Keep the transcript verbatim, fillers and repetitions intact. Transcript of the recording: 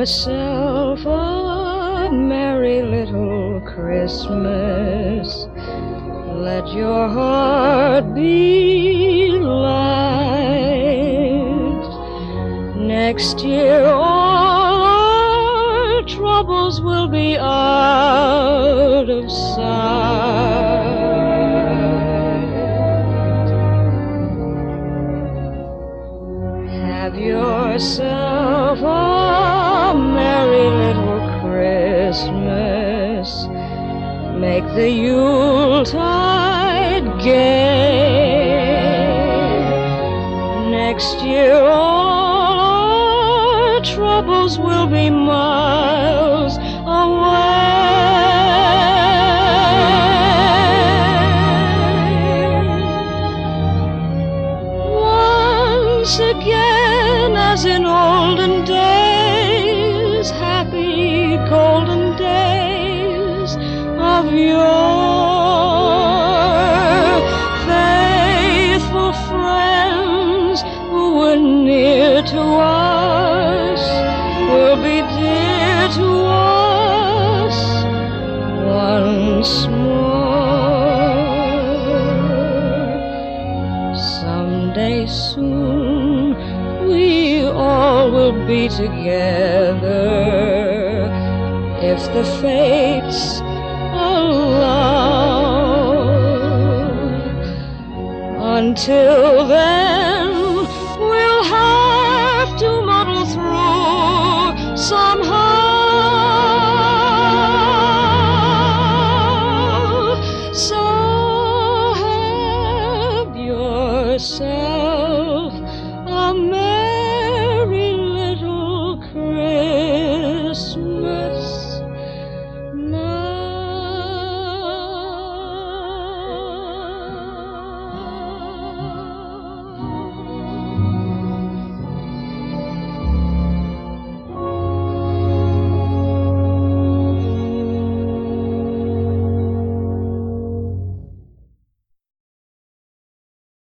yourself a merry little Christmas. Let your heart be light. Next year all our troubles will be out of sight. Have yourself a merry little Christmas. Make the Yuletide gay. Next year all our troubles will be miles away. Once again, as in olden days, happy golden days of yore, faithful friends who were near to us will be dear to us once more. Someday soon we all will be together, if the fates allow. Until then, we'll have to muddle through somehow.